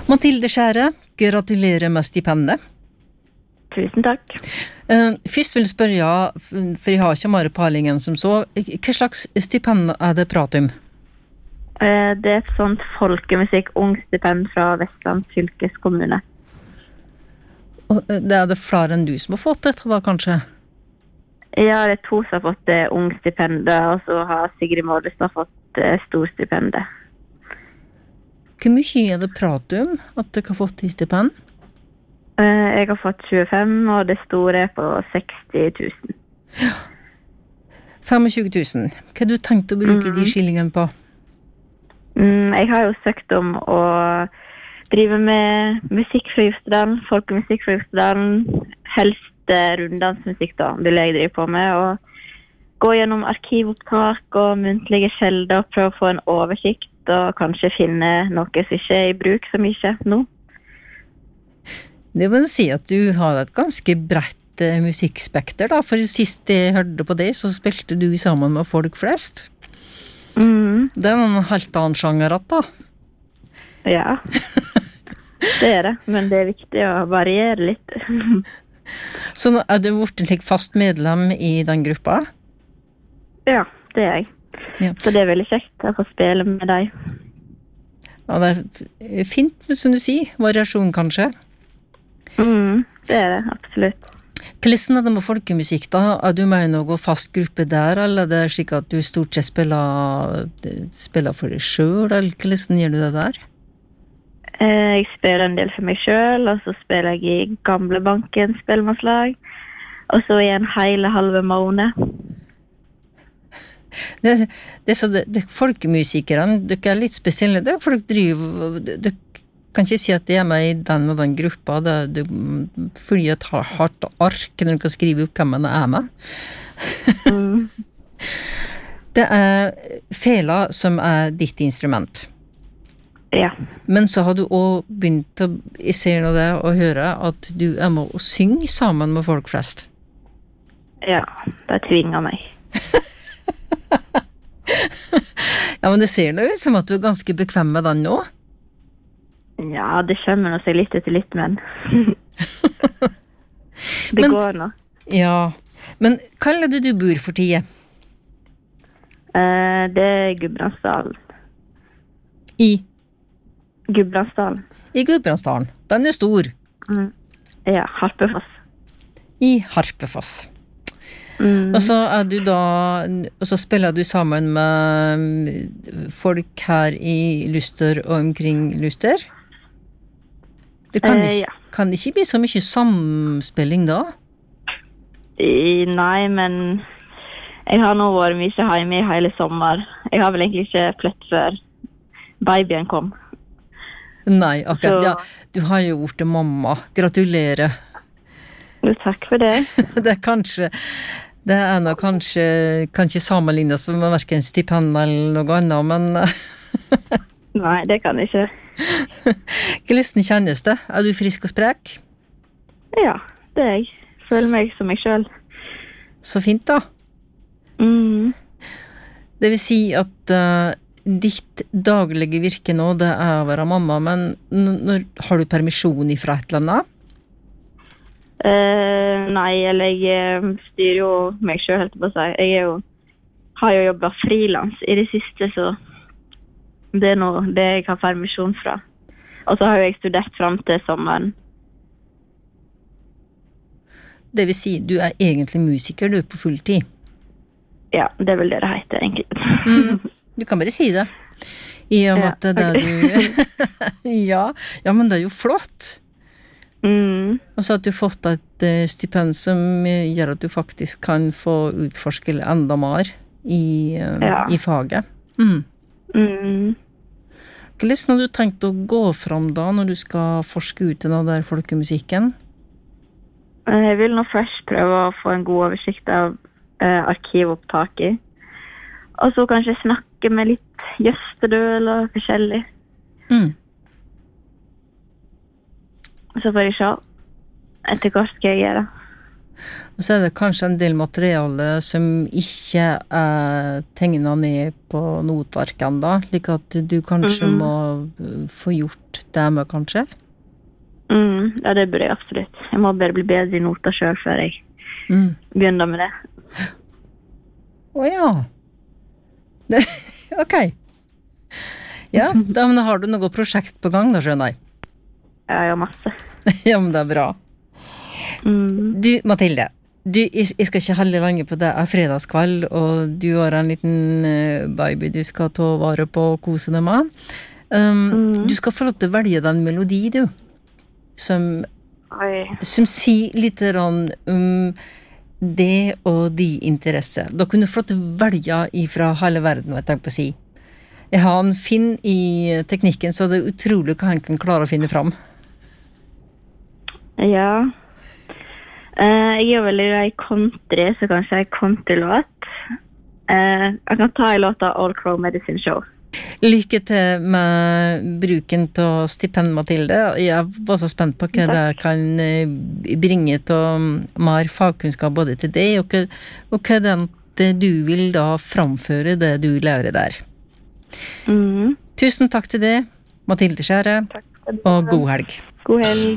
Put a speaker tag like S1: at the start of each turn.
S1: Mathilde Skjære, gratulerer med stipendet.
S2: Tusen takk.
S1: Først vil jeg spørre, for jeg har ikke mer peiling som så, hva slags stipend det prat om?
S2: Det et sånt folkemusikk-ungstipend fra Vestland fylkeskommune.
S1: Og det det flere enn du som har fått dette da, kanskje?
S2: Ja, det 2 som har fått det ungstipendet, og så har Sigrid Målestad fått storstipendet.
S1: Hvor mye det prat om at dere har fått i stipend?
S2: Jeg har fått 25, og det store på 60 000.
S1: Ja. 25 000. Hva har du tenkt å bruke de skillingene på?
S2: Jeg har jo søkt om å drive med musikk fra Jostedalen, folkemusikk fra Jostedalen, helst runddansmusikk da, vil jeg drive på med, og gå gjennom arkivopptak og muntlige kjelder og prøve å få en oversikt, og kanskje finne noe som ikke i bruk så mye nå.
S1: Det vil si at du har et ganske bredt musikkspekter da, for sist jeg hørte på det, så spilte du sammen med folk flest. Det en helt annen sjanger da.
S2: Ja, det det, men det viktig å variere litt.
S1: Så nå du blitt en slik fast medlem i den gruppa?
S2: Ja, det jeg. Ja. Så det veldig kjekt å få spille med deg.
S1: Ja, det fint, som du sier. Variasjon kanskje?
S2: Det det, absolutt.
S1: Hvordan det med folkemusikk da? Du med noe fast gruppe der, eller det slik at du stort sett spiller for deg selv, eller hvordan gjør du det der?
S2: Jeg spiller en del for meg selv, og så spiller jeg i Gamlebanken spillemannslag, og så i en halve måned. Folkemusikerne,
S1: dere litt spesielle, det folk driver, dere kan ikke si at det med i den og den gruppa, fordi et hardt ark når du kan skrive opp hvem man med. Det fela som ditt instrument.
S2: Ja.
S1: Men så har du også begynt jeg ser nå det, å høre at du med å synge sammen med folk flest.
S2: Ja, det tvinger meg.
S1: Ja, men det ser nå ut som at du ganske bekvem med den nå.
S2: Ja, det kommer nå seg litt etter litt, men det går nå.
S1: Ja, men hva er det du bor for tida?
S2: Det Gudbrandsdalen.
S1: I?
S2: Gudbrandsdalen.
S1: I Gudbrandsdalen. Den stor.
S2: Ja, Harpefoss.
S1: I Harpefoss. Og så du da, og så spiller du sammen med folk her i Luster og omkring Luster? Det kan det ikke bli så mye samspilling da?
S2: Nei, men jeg har nå vært mye hjemme i hele sommer. Jeg har vel egentlig ikke flytt før babyen kom.
S1: Nei, akkurat. Ja, du har jo gjort det, mamma. Gratulerer.
S2: Takk for det.
S1: Det nok kanskje kan ikke sammenlignes med hverken stipend eller noe annet, men
S2: Nei, det kan jeg ikke.
S1: Hvordan kjennes det? Er du frisk og sprek?
S2: Ja, det jeg. Føler meg som meg selv.
S1: Så fint da. Det vil si at ditt daglige virke nå, det å være mamma, men har du permisjon ifra et eller annet?
S2: Nei, eller jeg styrer jo meg selv, helt på å si. Jeg har jo jobbet frilans i det siste, så det nå det jeg har permisjon fra. Og så har jeg studert frem til sommeren.
S1: Det vil si, du egentlig musiker, du på full tid?
S2: Ja, det vel det heter, egentlig.
S1: Du kan bare si det. I og med at det du ja, men det jo flott. Og så at du fått et stipend som gjør at du faktisk kan få utforske enda mer i faget. Hvordan har du tenkt å gå fram da, når du skal forske ut den der folkemusikken?
S2: Jeg vil nå først prøve å få en god oversikt av arkivopptaket. Og så kanskje snakke med litt Jøstedøl og forskjellig. Så får jeg se etter hva skal jeg gjøre.
S1: Og så det kanskje en del materiale som ikke er tegnet ned på notark enda, slik at du kanskje må få gjort det med, kanskje?
S2: Ja, det burde jeg absolutt. Jeg må bare bli bedre i noter selv før jeg begynner med det.
S1: Åja. Ok. Ja, da har du noe prosjekt på gang da, skjønner jeg.
S2: Ja, masse.
S1: Ja, men det er bra. Du, Mathilde, jeg skal ikke holde lenge på det fredagskveld, og du har en liten baby du skal ta vare på og kose deg med. Du skal få lov til å velge den melodi, du, som sier litt om det og de interesse. Da kunne du få lov til å velge ifra hele verden, hva jeg tenker på å si. Jeg har en Finn i teknikken, så det er utrolig hva han kan klare å finne fram.
S2: Ja. Jeg er veldig glad i country, så kanskje jeg countrylåt. Jeg kan ta en låt av All Crow Medicine Show.
S1: Lykke til med bruken til stipend, Mathilde. Jeg var så spent på hva det kan bringe til mer fagkunnskap både til deg, og hva det du vil da framføre det du lærer der. Tusen takk til deg, Mathilde Skjære, og god helg.
S2: God helg.